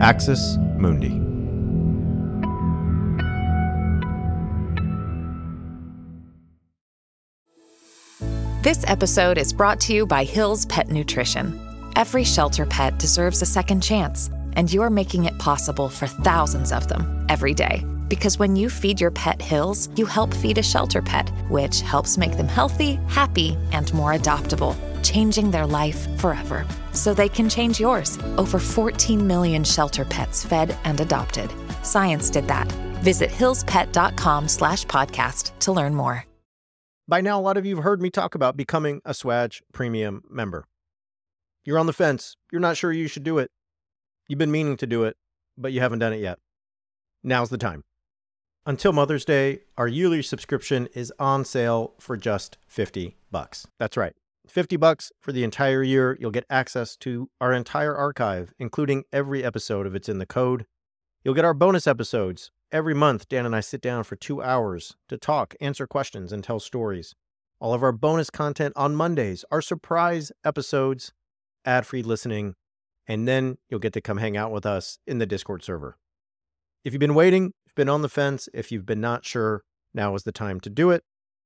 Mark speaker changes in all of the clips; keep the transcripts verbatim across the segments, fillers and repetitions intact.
Speaker 1: Axis Mundi.
Speaker 2: This episode is brought to you by Hill's Pet Nutrition. Every shelter pet deserves a second chance, and you're making it possible for thousands of them every day. Because when you feed your pet Hill's, you help feed a shelter pet, which helps make them healthy, happy, and more adoptable, changing their life forever. So they can change yours. Over fourteen million shelter pets fed and adopted. Science did that. Visit hillspet.com slash podcast to learn more.
Speaker 1: By now, a lot of you have heard me talk about becoming a Swag Premium member. You're on the fence. You're not sure you should do it. You've been meaning to do it, but you haven't done it yet. Now's the time. Until Mother's Day, our yearly subscription is on sale for just fifty bucks. That's right. fifty bucks for the entire year. You'll get access to our entire archive, including every episode of It's in the Code. You'll get our bonus episodes. Every month, Dan and I sit down for two hours to talk, answer questions, and tell stories. All of our bonus content on Mondays, our surprise episodes, ad-free listening, and then you'll get to come hang out with us in the Discord server. If you've been waiting, if you've been on the fence, if you've been not sure, now is the time to do it.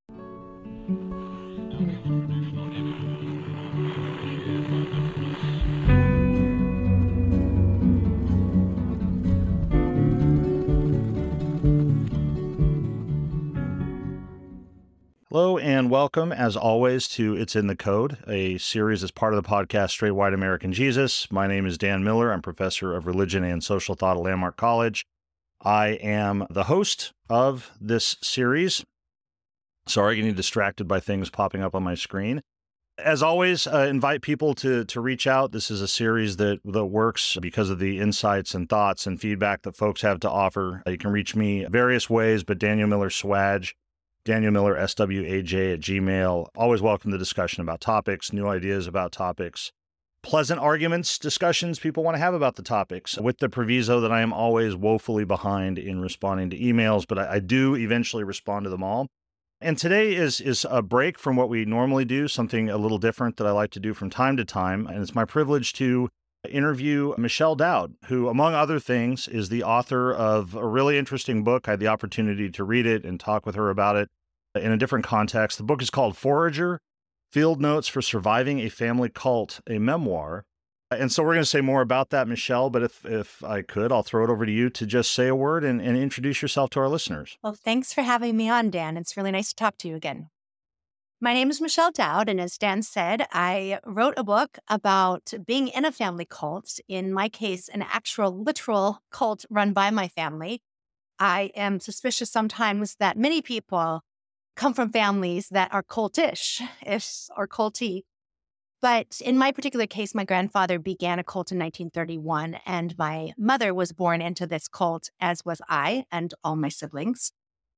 Speaker 3: Hello and welcome, as always, to It's in the Code, a series as part of the podcast Straight White American Jesus. My name is Dan Miller. I'm professor of religion and social thought at Landmark College. I am the host of this series. Sorry, getting distracted by things popping up on my screen. As always, uh, invite people to to reach out. This is a series that, that works because of the insights and thoughts and feedback that folks have to offer. You can reach me various ways, but Daniel Miller Swag, Daniel Miller, S W A J at Gmail. Always welcome the discussion about topics, new ideas about topics, pleasant arguments, discussions people want to have about the topics, with the proviso that I am always woefully behind in responding to emails, but I, I do eventually respond to them all. And today is, is a break from what we normally do, something a little different that I like to do from time to time. And it's my privilege to interview Michelle Dowd, who, among other things, is the author of a really interesting book. I had the opportunity to read it and talk with her about it in a different context. The book is called Forager, Field Notes for Surviving a Family Cult, a Memoir. And so we're going to say more about that, Michelle, but if if I could, I'll throw it over to you to just say a word and, and introduce yourself to our listeners.
Speaker 4: Well, thanks for having me on, Dan. It's really nice to talk to you again. My name is Michelle Dowd, and as Dan said, I wrote a book about being in a family cult, in my case, an actual literal cult run by my family. I am suspicious sometimes that many people come from families that are cultish, if or culty. But in my particular case, my grandfather began a cult in nineteen thirty-one, and my mother was born into this cult, as was I and all my siblings.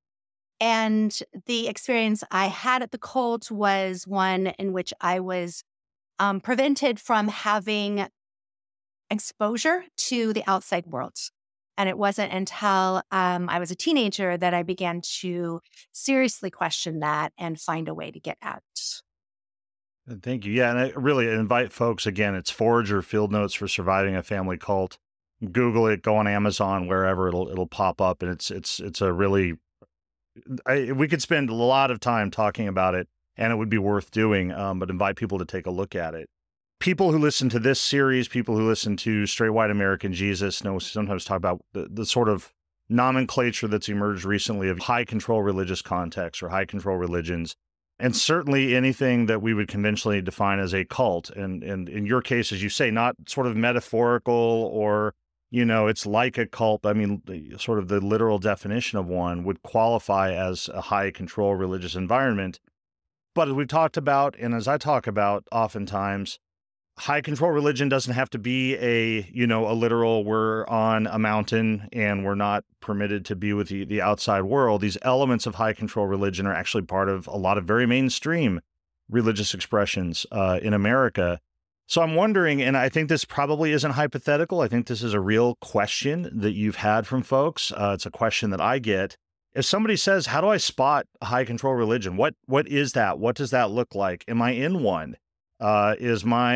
Speaker 4: And the experience I had at the cult was one in which I was um, prevented from having exposure to the outside world. And it wasn't until um, I was a teenager that I began to seriously question that and find a way to get out.
Speaker 3: Thank you. Yeah, and I really invite folks, again, it's Forager, Field Notes for Surviving a Family Cult. Google it, go on Amazon, wherever, it'll it'll pop up. And it's it's it's a really, I, we could spend a lot of time talking about it, and it would be worth doing, um, but invite people to take a look at it. People who listen to this series, people who listen to Straight White American Jesus, know sometimes talk about the, the sort of nomenclature that's emerged recently of high control religious contexts or high control religions. And certainly anything that we would conventionally define as a cult. And, and in your case, as you say, not sort of metaphorical or, you know, it's like a cult. I mean, the, sort of the literal definition of one would qualify as a high control religious environment. But as we've talked about, and as I talk about oftentimes, high control religion doesn't have to be a, you know, a literal, we're on a mountain and we're not permitted to be with the, the outside world. These elements of high control religion are actually part of a lot of very mainstream religious expressions uh, in America. So I'm wondering, and I think this probably isn't hypothetical. I think this is a real question that you've had from folks. Uh, it's a question that I get. If somebody says, how do I spot a high control religion? What, what is that? What does that look like? Am I in one? Uh, is my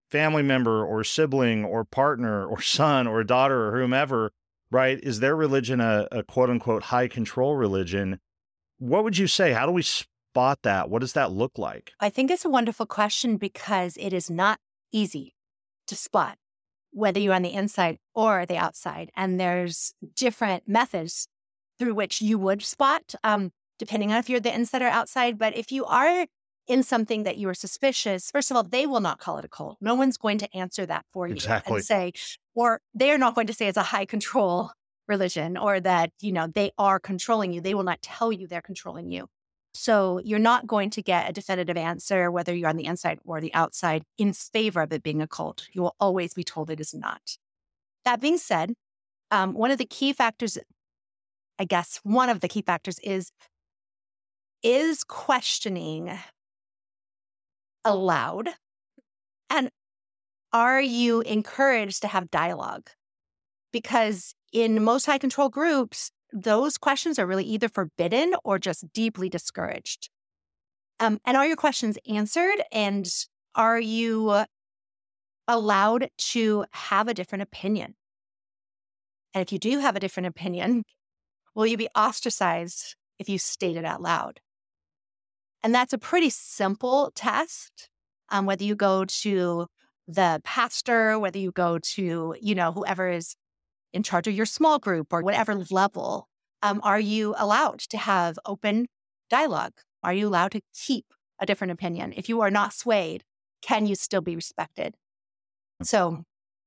Speaker 3: family member or sibling or partner or son or daughter or whomever, right? Is their religion a, a quote unquote high control religion? What would you say? How do we spot that? What does that look like?
Speaker 4: I think it's a wonderful question because it is not easy to spot whether you're on the inside or the outside. And there's different methods through which you would spot, um, depending on if you're the inside or outside. But if you are in something that you are suspicious, first of all, they will not call it a cult. No one's going to answer that for you
Speaker 3: Exactly.
Speaker 4: and say, or they're not going to say it's a high control religion or that, you know, they are controlling you. They will not tell you they're controlling you. So you're not going to get a definitive answer, whether you're on the inside or the outside, in favor of it being a cult. You will always be told it is not. That being said, um, one of the key factors, I guess, one of the key factors is, is questioning allowed? And are you encouraged to have dialogue? Because in most high control groups, those questions are really either forbidden or just deeply discouraged. Um, and are your questions answered? And are you allowed to have a different opinion? And if you do have a different opinion, will you be ostracized if you state it out loud? And that's a pretty simple test. Um, whether you go to the pastor, whether you go to, you know, whoever is in charge of your small group or whatever level, um, are you allowed to have open dialogue? Are you allowed to keep a different opinion? If you are not swayed, can you still be respected? So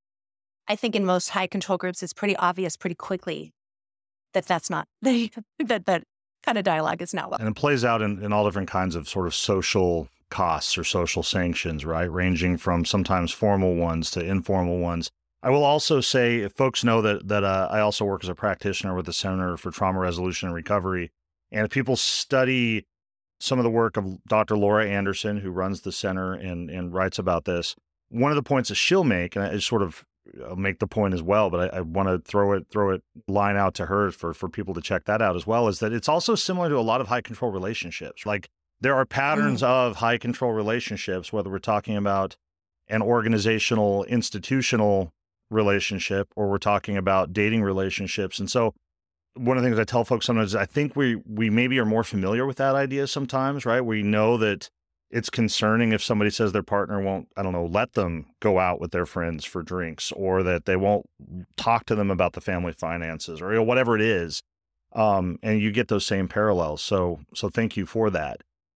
Speaker 4: I think in most high control groups, it's pretty obvious pretty quickly that that's not, that that kind of dialogue is not welcome.
Speaker 3: And it plays out in, in all different kinds of sort of social costs or social sanctions, right? Ranging from sometimes formal ones to informal ones. I will also say, if folks know that that uh, I also work as a practitioner with the Center for Trauma Resolution and Recovery, and if people study some of the work of Doctor Laura Anderson, who runs the center and, and writes about this, one of the points that she'll make, and I sort of I'll make the point as well, but I, I want to throw it throw it line out to her for, for people to check that out as well, is that it's also similar to a lot of high control relationships. Like there are patterns mm. of high control relationships, whether we're talking about an organizational, institutional relationship, or we're talking about dating relationships. And so one of the things I tell folks sometimes is I think we we maybe are more familiar with that idea sometimes, right? We know that it's concerning if somebody says their partner won't, I don't know, let them go out with their friends for drinks, or that they won't talk to them about the family finances, or you know, whatever it is. Um, and you get those same parallels. So so thank you for that.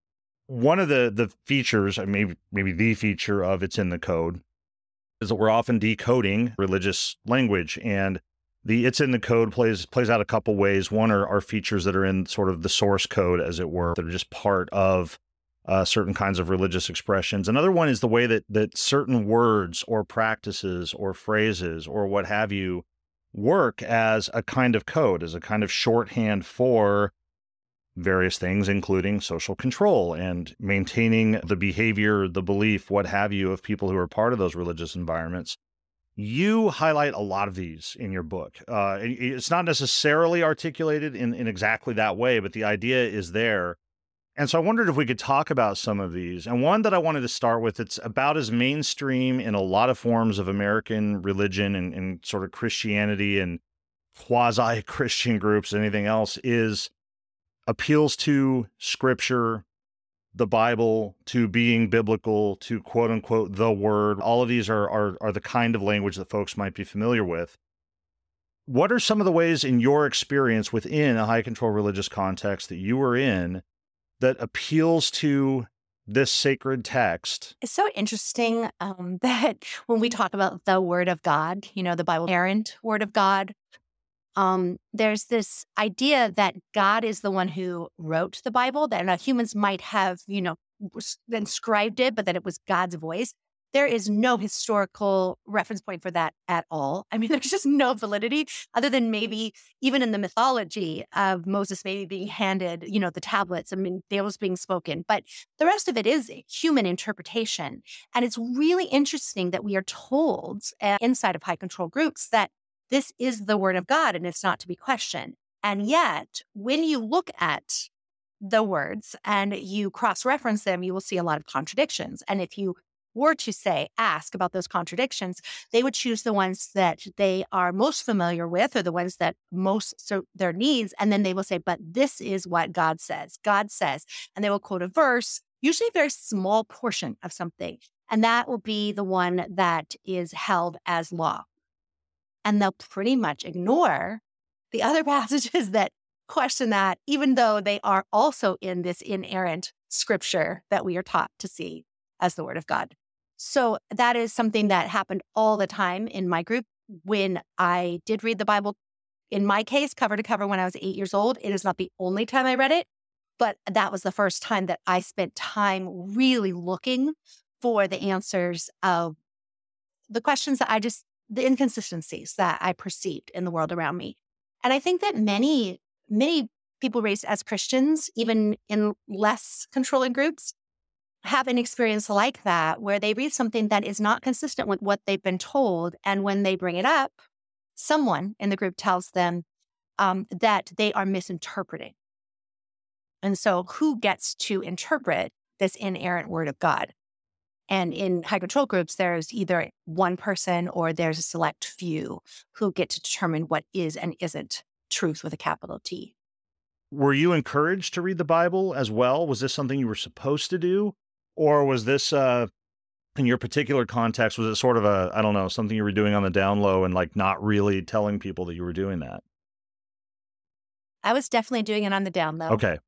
Speaker 3: One of the the features, maybe maybe the feature of It's in the Code, is that we're often decoding religious language, and the It's in the Code plays plays out a couple ways. One are, are features that are in sort of the source code, as it were, that are just part of uh, certain kinds of religious expressions. Another one is the way that that certain words or practices or phrases or what have you work as a kind of code, as a kind of shorthand for various things, including social control and maintaining the behavior, the belief, what have you, of people who are part of those religious environments. You highlight a lot of these in your book. Uh, it's not necessarily articulated in, in exactly that way, but the idea is there. And so I wondered if we could talk about some of these. And one that I wanted to start with, it's about as mainstream in a lot of forms of American religion and, and sort of Christianity and quasi-Christian groups, anything else, is appeals to scripture, the Bible, to being biblical, to quote unquote the word. All of these are, are are the kind of language that folks might be familiar with. What are some of the ways in your experience within a high control religious context that you were in that appeals to this sacred text?
Speaker 4: It's so interesting um, that when we talk about the word of God, you know, the Bible, inerrant word of God, Um, there's this idea that God is the one who wrote the Bible, that uh, humans might have, you know, inscribed it, but that it was God's voice. There is no historical reference point for that at all. I mean, there's just no validity other than maybe even in the mythology of Moses maybe being handed, you know, the tablets. I mean, they was being spoken, but the rest of it is human interpretation. And it's really interesting that we are told uh, inside of high control groups that this is the word of God and it's not to be questioned. And yet, when you look at the words and you cross-reference them, you will see a lot of contradictions. And if you were to say, ask about those contradictions, they would choose the ones that they are most familiar with or the ones that most so their needs. And then they will say, but this is what God says. God says, and they will quote a verse, usually a very small portion of something. And that will be the one that is held as law. And they'll pretty much ignore the other passages that question that, even though they are also in this inerrant scripture that we are taught to see as the word of God. So that is something that happened all the time in my group. When I did read the Bible, in my case, cover to cover when I was eight years old, it is not the only time I read it, but that was the first time that I spent time really looking for the answers of the questions that I just, the inconsistencies that I perceived in the world around me. And I think that many, many people raised as Christians, even in less controlling groups, have an experience like that, where they read something that is not consistent with what they've been told. And when they bring it up, someone in the group tells them um, that they are misinterpreting. And so who gets to interpret this inerrant word of God? And in high control groups, there's either one person or there's a select few who get to determine what is and isn't truth with a capital T.
Speaker 3: Were you encouraged to read the Bible as well? Was this something you were supposed to do? Or was this, uh, in your particular context, was it sort of a, I don't know, something you were doing on the down low and like not really telling people that you were doing that?
Speaker 4: I was definitely doing it on the down low.
Speaker 3: Okay.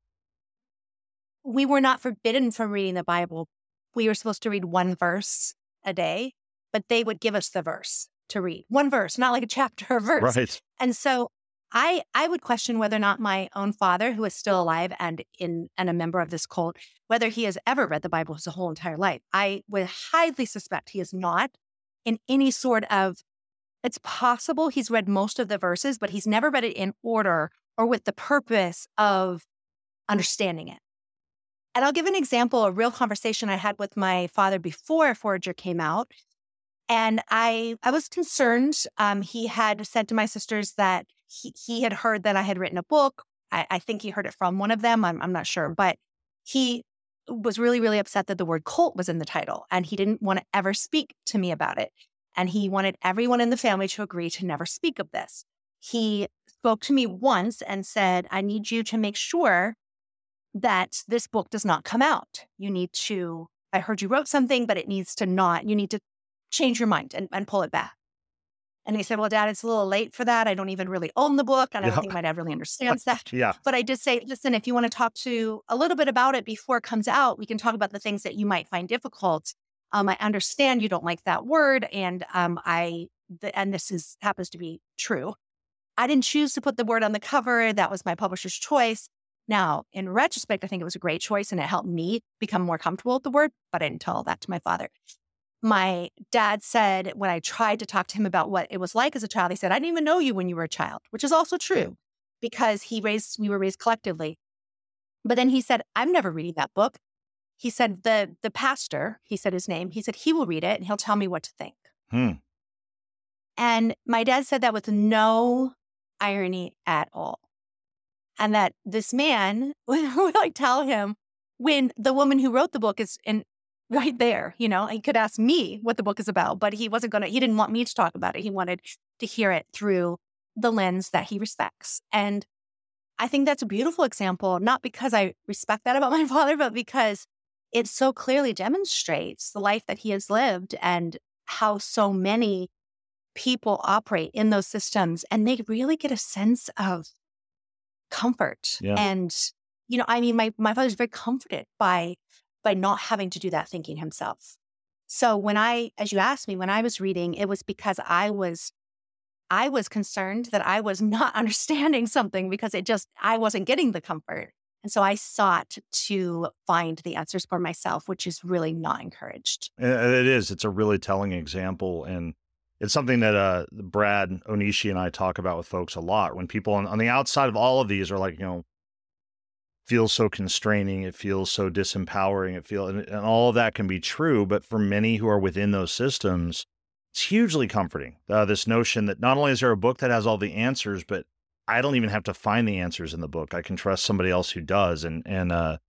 Speaker 4: We were not forbidden from reading the Bible. We were supposed to read one verse a day, but they would give us the verse to read. One verse, not like a chapter or verse.
Speaker 3: Right.
Speaker 4: And so I I would question whether or not my own father, who is still alive and in and a member of this cult, whether he has ever read the Bible his whole entire life. I would highly suspect he has not in any sort of, it's possible he's read most of the verses, but he's never read it in order or with the purpose of understanding it. And I'll give an example, a real conversation I had with my father before Forager came out. And I I was concerned. Um, he had said to my sisters that he, he had heard that I had written a book. I, I think he heard it from one of them. I'm, I'm not sure. But he was really, really upset that the word cult was in the title. And he didn't want to ever speak to me about it. And he wanted everyone in the family to agree to never speak of this. He spoke to me once and said, I need you to make sure that this book does not come out. You need to, I heard you wrote something, but it needs to not, you need to change your mind and, and pull it back. And he said, well, Dad, it's a little late for that. I don't even really own the book. And I don't
Speaker 3: Yeah.
Speaker 4: think my dad really understands that.
Speaker 3: Yeah.
Speaker 4: But I did say, listen, if you want to talk to a little bit about it before it comes out, we can talk about the things that you might find difficult. Um, I understand you don't like that word. And um, I, the, and this is happens to be true. I didn't choose to put the word on the cover. That was my publisher's choice. Now, in retrospect, I think it was a great choice and it helped me become more comfortable with the word, but I didn't tell that to my father. My dad said when I tried to talk to him about what it was like as a child, he said, I didn't even know you when you were a child, which is also true because he raised, we were raised collectively. But then he said, I'm never reading that book. He said, the the pastor, he said his name, he said, he will read it and he'll tell me what to think.
Speaker 3: Hmm.
Speaker 4: And my dad said that with no irony at all. And that this man would like tell him when the woman who wrote the book is in right there, you know, he could ask me what the book is about, but he wasn't going to, he didn't want me to talk about it. He wanted to hear it through the lens that he respects. And I think that's a beautiful example, not because I respect that about my father, but because it so clearly demonstrates the life that he has lived and how so many people operate in those systems. And they really get a sense of comfort.
Speaker 3: Yeah.
Speaker 4: And, you know, I mean, my, my father's very comforted by, by not having to do that thinking himself. So when I, as you asked me, when I was reading, it was because I was, I was concerned that I was not understanding something because it just, I wasn't getting the comfort. And so I sought to find the answers for myself, which is really not encouraged.
Speaker 3: It is. It's a really telling example. And it's something that uh, Brad Onishi and I talk about with folks a lot. When people on, on the outside of all of these are like, you know, feels so constraining, it feels so disempowering, it feels, and, and all of that can be true. But for many who are within those systems, it's hugely comforting. Uh, this notion that not only is there a book that has all the answers, but I don't even have to find the answers in the book. I can trust somebody else who does. And, and, uh,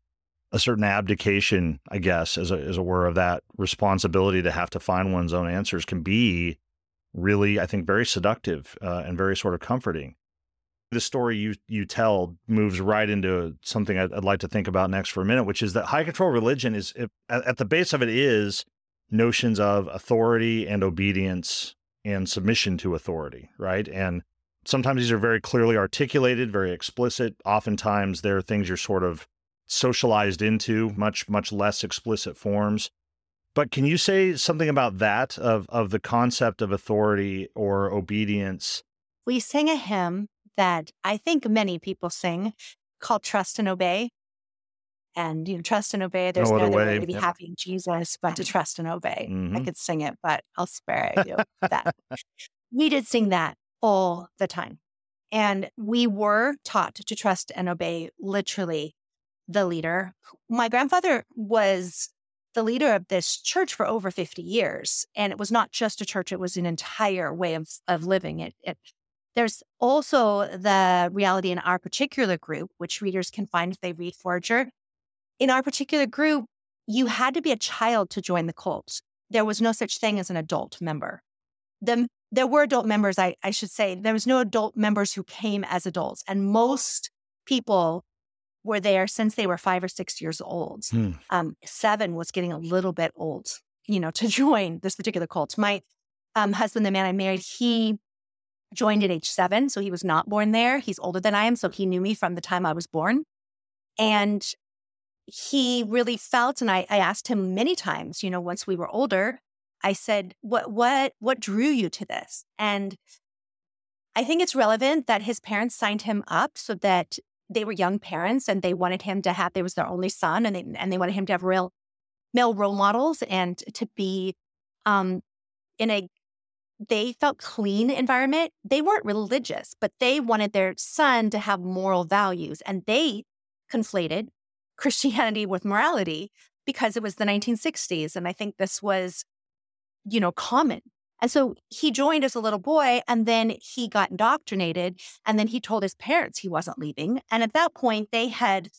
Speaker 3: a certain abdication, I guess, as a, as it were, of that responsibility to have to find one's own answers can be really, I think, very seductive uh, and very sort of comforting. The story you you tell moves right into something I'd, I'd like to think about next for a minute, which is that high control religion is, at, at the base of it is notions of authority and obedience and submission to authority, right? And sometimes these are very clearly articulated, very explicit. Oftentimes they're things you're sort of socialized into, much, much less explicit forms. But can you say something about that, of, of the concept of authority or obedience?
Speaker 4: We sing a hymn that I think many people sing called Trust and Obey. And, you know, trust and obey, there's
Speaker 3: No
Speaker 4: no
Speaker 3: other
Speaker 4: other
Speaker 3: way.
Speaker 4: way to be
Speaker 3: Yep.
Speaker 4: happy in Jesus but to trust and obey. I
Speaker 3: Mhm.
Speaker 4: could sing it, but I'll spare you that. We did sing that all the time. And we were taught to trust and obey literally the leader. My grandfather was the leader of this church for over fifty years. And it was not just a church, it was an entire way of, of living. It, it There's also the reality in our particular group, which readers can find if they read Forager. In our particular group, you had to be a child to join the cult. There was no such thing as an adult member. The, there were adult members, I, I should say. There was no adult members who came as adults. And most people were there since they were five or six years old.
Speaker 3: Hmm.
Speaker 4: Um, seven was getting a little bit old, you know, to join this particular cult. My um, husband, the man I married, he joined at age seven. So he was not born there. He's older than I am. So he knew me from the time I was born. And he really felt, and I, I asked him many times, you know, once we were older, I said, what, what, what drew you to this? And I think it's relevant that his parents signed him up so that they were young parents and they wanted him to have, they was their only son, and they, and they wanted him to have real male role models and to be um, in a, they felt clean environment. They weren't religious, but they wanted their son to have moral values. And they conflated Christianity with morality because it was the nineteen sixties. And I think this was, you know, common. And so he joined as a little boy, and then he got indoctrinated, and then he told his parents he wasn't leaving. And at that point, they had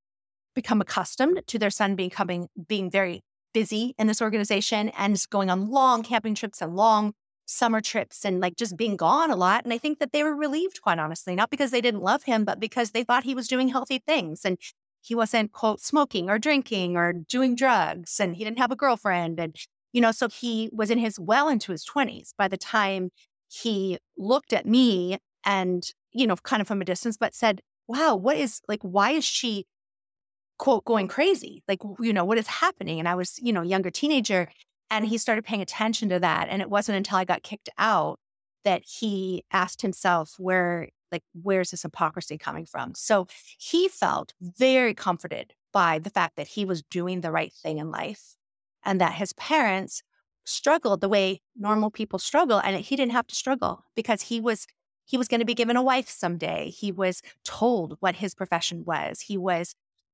Speaker 4: become accustomed to their son becoming, being very busy in this organization and going on long camping trips and long summer trips and like just being gone a lot. And I think that they were relieved, quite honestly, not because they didn't love him, but because they thought he was doing healthy things. And he wasn't, quote, smoking or drinking or doing drugs, and he didn't have a girlfriend. And you know, so he was in his well into his twenties by the time he looked at me and, you know, kind of from a distance, but said, wow, what is like, why is she, quote, going crazy? Like, you know, what is happening? And I was, you know, a younger teenager, and he started paying attention to that. And it wasn't until I got kicked out that he asked himself, where, like, where's this hypocrisy coming from? So he felt very comforted by the fact that he was doing the right thing in life, and that his parents struggled the way normal people struggle. And he didn't have to struggle because he was he was going to be given a wife someday. He was told what his profession was. He was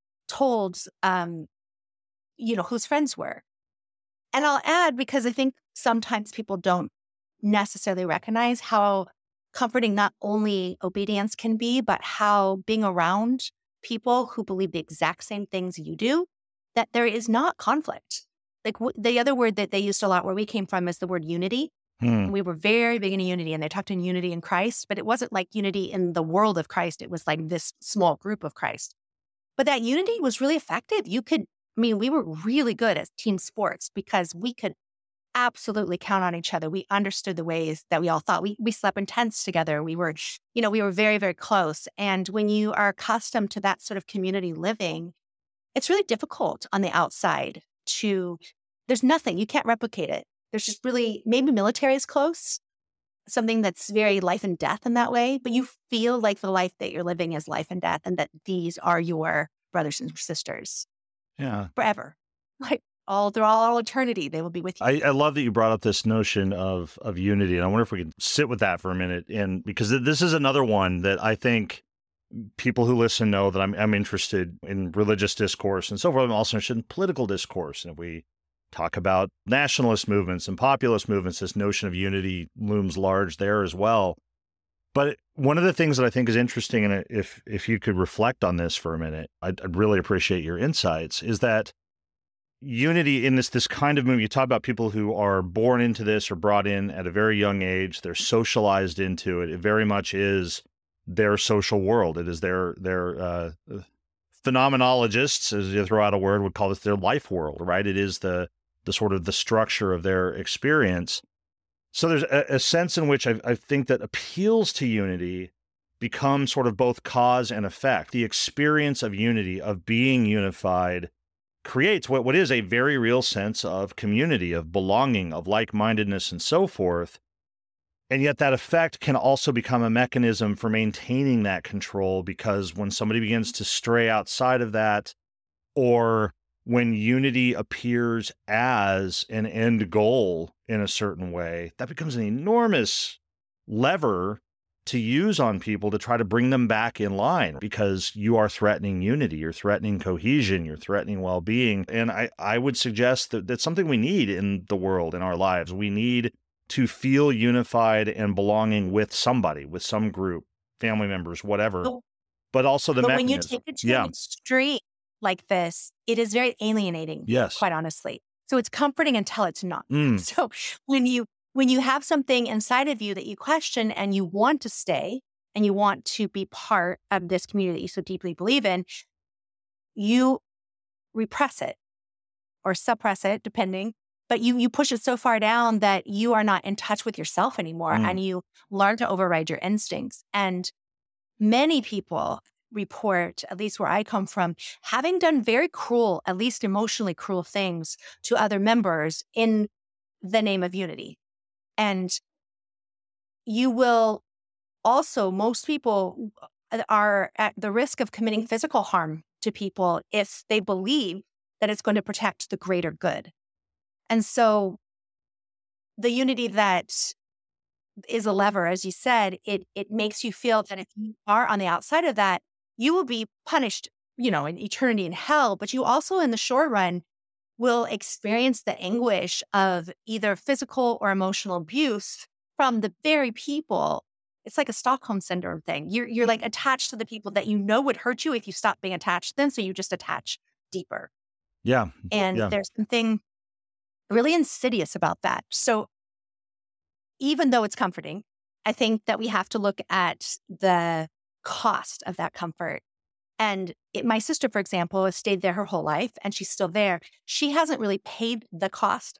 Speaker 4: told, um, you know, whose friends were. And I'll add, because I think sometimes people don't necessarily recognize how comforting not only obedience can be, but how being around people who believe the exact same things you do, that there is not conflict. Like w- the other word that they used a lot where we came from is the word unity.
Speaker 3: Hmm.
Speaker 4: We were very big in unity, and they talked in unity in Christ, but it wasn't like unity in the world of Christ. It was like this small group of Christ. But that unity was really effective. You could, I mean, we were really good at team sports because we could absolutely count on each other. We understood the ways that we all thought. We we slept in tents together. We were, you know, we were very, very close. And when you are accustomed to that sort of community living, it's really difficult on the outside to, there's nothing, you can't replicate it. There's just really, maybe military is close, something that's very life and death in that way, but you feel like the life that you're living is life and death, and that these are your brothers and sisters
Speaker 3: Yeah.
Speaker 4: forever. Like all through all eternity, they will be with you.
Speaker 3: I, I love that you brought up this notion of of unity, and I wonder if we can sit with that for a minute. And because this is another one that I think people who listen know that I'm I'm interested in religious discourse and so forth. I'm also interested in political discourse. And if we talk about nationalist movements and populist movements, this notion of unity looms large there as well. But one of the things that I think is interesting, and if if you could reflect on this for a minute, I'd, I'd really appreciate your insights, is that unity in this this kind of movement, you talk about people who are born into this or brought in at a very young age, they're socialized into it. It very much is their social world. It is their, their uh, phenomenologists, as you throw out a word, would call this their life world, right? It is the the sort of the structure of their experience. So there's a, a sense in which I, I think that appeals to unity become sort of both cause and effect. The experience of unity, of being unified, creates what, what is a very real sense of community, of belonging, of like-mindedness, and so forth. And yet that effect can also become a mechanism for maintaining that control, because when somebody begins to stray outside of that, or when unity appears as an end goal in a certain way, that becomes an enormous lever to use on people to try to bring them back in line, because you are threatening unity, you're threatening cohesion, you're threatening well-being. And I, I would suggest that that's something we need in the world, in our lives. We need to feel unified and belonging with somebody, with some group, family members, whatever.
Speaker 4: But,
Speaker 3: but also the
Speaker 4: but
Speaker 3: mechanism.
Speaker 4: when you take it to
Speaker 3: yeah.
Speaker 4: an extreme like this, it is very alienating,
Speaker 3: yes.
Speaker 4: quite honestly. So it's comforting until it's not.
Speaker 3: Mm.
Speaker 4: So when you when you have something inside of you that you question and you want to stay and you want to be part of this community that you so deeply believe in, you repress it or suppress it, depending. But you you push it so far down that you are not in touch with yourself anymore,
Speaker 3: Mm.
Speaker 4: and you learn to override your instincts. And many people report, at least where I come from, having done very cruel, at least emotionally cruel things to other members in the name of unity. And you will also, most people are at the risk of committing physical harm to people if they believe that it's going to protect the greater good. And so the unity that is a lever, as you said, it it makes you feel that if you are on the outside of that, you will be punished, you know, in eternity in hell, but you also in the short run will experience the anguish of either physical or emotional abuse from the very people. It's like a Stockholm syndrome thing. You're you're like attached to the people that you know would hurt you if you stop being attached to them, so you just attach deeper.
Speaker 3: Yeah.
Speaker 4: And
Speaker 3: yeah.
Speaker 4: there's something really insidious about that. So even though it's comforting, I think that we have to look at the cost of that comfort. And it, my sister, for example, has stayed there her whole life and she's still there. She hasn't really paid the cost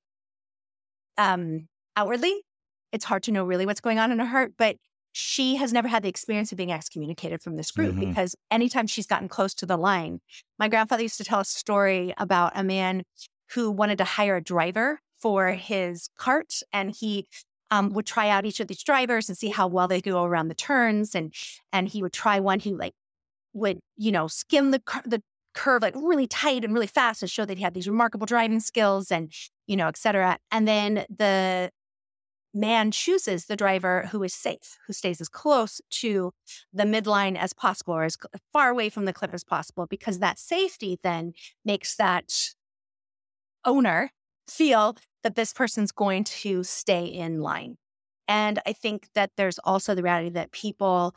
Speaker 4: um, outwardly. It's hard to know really what's going on in her heart, but she has never had the experience of being excommunicated from this group
Speaker 3: Mhm.
Speaker 4: because anytime she's gotten close to the line, my grandfather used to tell a story about a man who wanted to hire a driver for his cart, and he um, would try out each of these drivers and see how well they go around the turns, and and he would try one who like would you know skim the cur- the curve like really tight and really fast and show that he had these remarkable driving skills and you know et cetera. And then the man chooses the driver who is safe, who stays as close to the midline as possible or as cl- far away from the cliff as possible, because that safety then makes that owner feel that this person's going to stay in line. And I think that there's also the reality that people,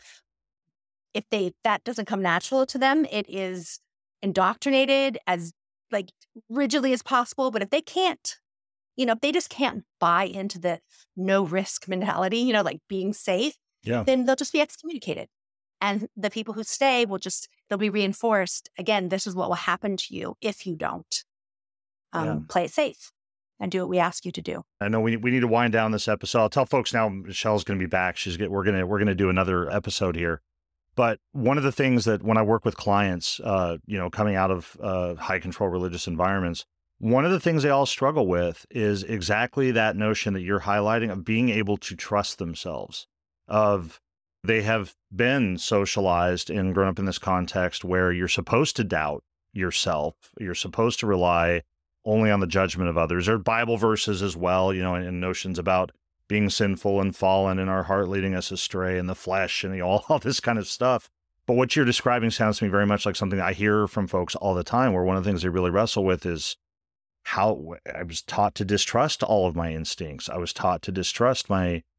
Speaker 4: if they that doesn't come natural to them, it is indoctrinated as like rigidly as possible. But if they can't, you know, if they just can't buy into the no risk mentality, you know, like being safe,
Speaker 3: Yeah.
Speaker 4: then they'll just be excommunicated. And the people who stay will just, they'll be reinforced. Again, this is what will happen to you if you don't um,
Speaker 3: Yeah.
Speaker 4: play it safe and do what we ask you to do.
Speaker 3: I know we we need to wind down this episode. I'll tell folks now Michelle's going to be back. She's get, we're going to we're going to do another episode here. But one of the things that when I work with clients, uh, you know, coming out of uh, high control religious environments, one of the things they all struggle with is exactly that notion that you're highlighting of being able to trust themselves. Of they have been socialized and grown up in this context where you're supposed to doubt yourself. You're supposed to rely only on the judgment of others. There are Bible verses as well, you know, and, and notions about being sinful and fallen and our heart leading us astray and the flesh and you know, all, all this kind of stuff. But what you're describing sounds to me very much like something I hear from folks all the time, where one of the things they really wrestle with is how I was taught to distrust all of my instincts. I was taught to distrust my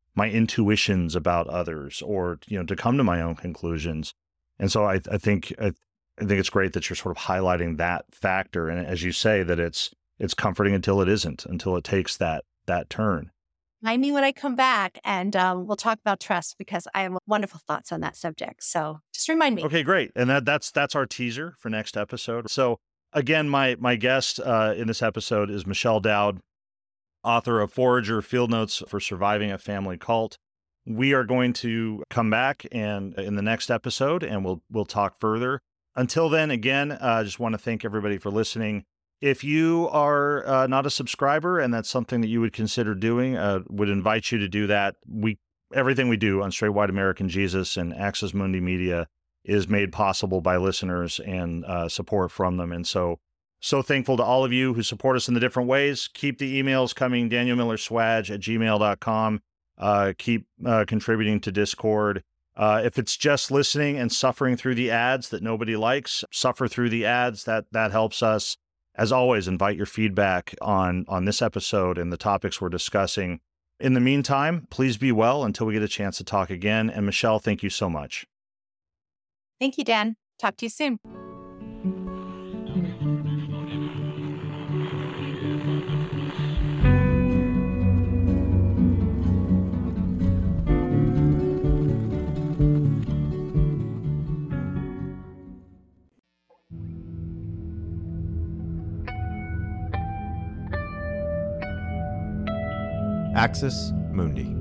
Speaker 3: my intuitions about others, or, you know, to come to my own conclusions. And so I, I think, I, I think it's great that you're sort of highlighting that factor. And as you say, that it's, it's comforting until it isn't, until it takes that, that turn.
Speaker 4: Find me when I come back, and um, we'll talk about trust, because I have wonderful thoughts on that subject. So just remind me.
Speaker 3: Okay, great. And that that's that's our teaser for next episode. So again, my my guest uh, in this episode is Michelle Dowd, author of Forager: Field Notes for Surviving a Family Cult. We are going to come back and in the next episode, and we'll we'll talk further. Until then, again, I uh, just want to thank everybody for listening. If you are uh, not a subscriber and that's something that you would consider doing, uh, would invite you to do that. We everything we do on Straight White American Jesus and Axis Mundi Media is made possible by listeners and uh, support from them. And so, so thankful to all of you who support us in the different ways. Keep the emails coming, daniel miller swag at gmail dot com. Uh, keep uh, contributing to Discord. Uh, if it's just listening and suffering through the ads that nobody likes, suffer through the ads. That that helps us. As always, invite your feedback on, on this episode and the topics we're discussing. In the meantime, please be well until we get a chance to talk again. And Michelle, thank you so much.
Speaker 4: Thank you, Dan. Talk to you soon.
Speaker 1: Axis Mundi.